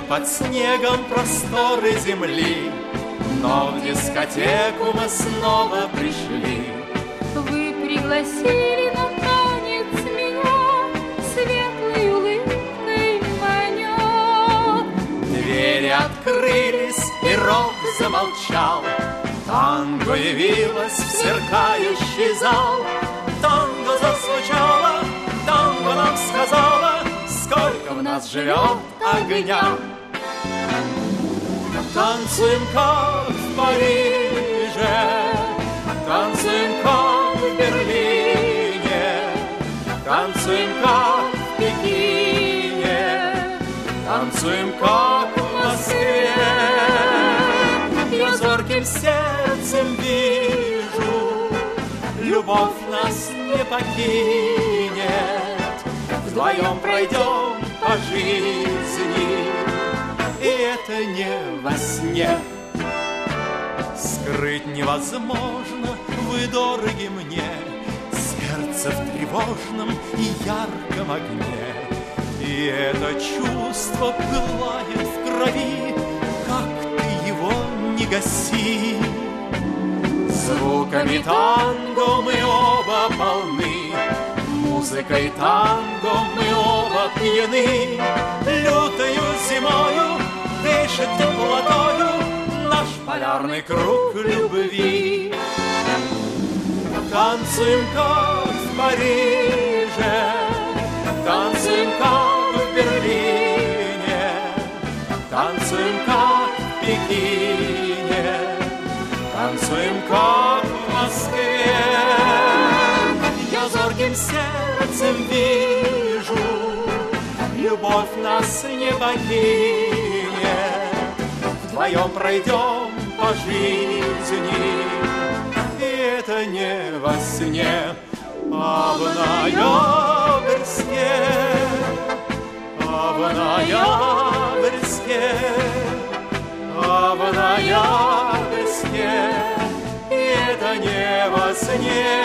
под снегом просторы земли, но в дискотеку мы снова пришли. Вы пригласили на танец меня, светлой улыбкой манет. Двери открылись, и рок замолчал. Танго явилось в сверкающий зал. Танго зазвучало, танго нам сказала, сколько в нас живет огня. Танцуем, как в Париже, танцуем, как в Берлине, танцуем, как в Пекине, танцуем, как в Москве. Я зорким сердцем вижу, любовь нас не покинет. Вдвоем пройдем по жизни, и это не во сне. Скрыть невозможно, вы дороги мне, сердце в тревожном и ярком огне. И это чувство пылает в крови, как ты его не гаси. Звуками танго мы оба полны, музыкой танго мы оба пьяны. Лютою зимою дышит теплотою наш полярный круг любви. Танцуем, как в Париже, танцуем, как в Берлине, танцуем, как в Пекине, танцуем, как в Москве. Я зорким сердцем вижу, любовь нас не покинет. Вдвоем пройдем по жизни, и это не во сне. А в ноябрьске, а в ноябрьске, а в ноябрьске, и это не во сне.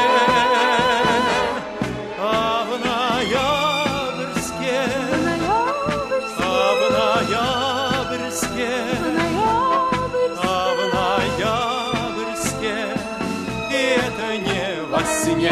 А в ноябрьске, а в ноябрьске, а в ноябрьске, и это не во сне.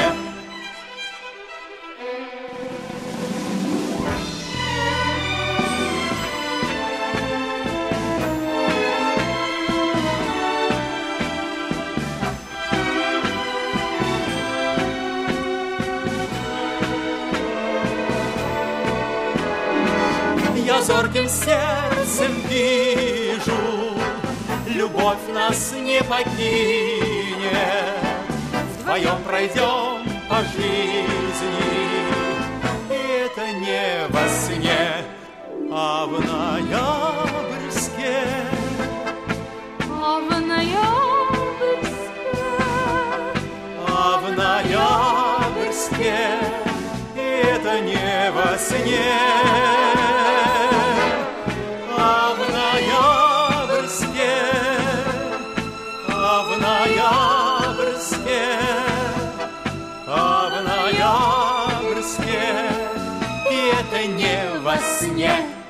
Я зорким сердцем вижу, любовь нас не покинет. Вдвоем пройдем по жизни, и это не во сне. А в ноябрьске, А в ноябрьске, а в ноябрьске, и это не во сне. А в ноябрьске, а в ноябрьске, а в ноябрьске, и это не во сне.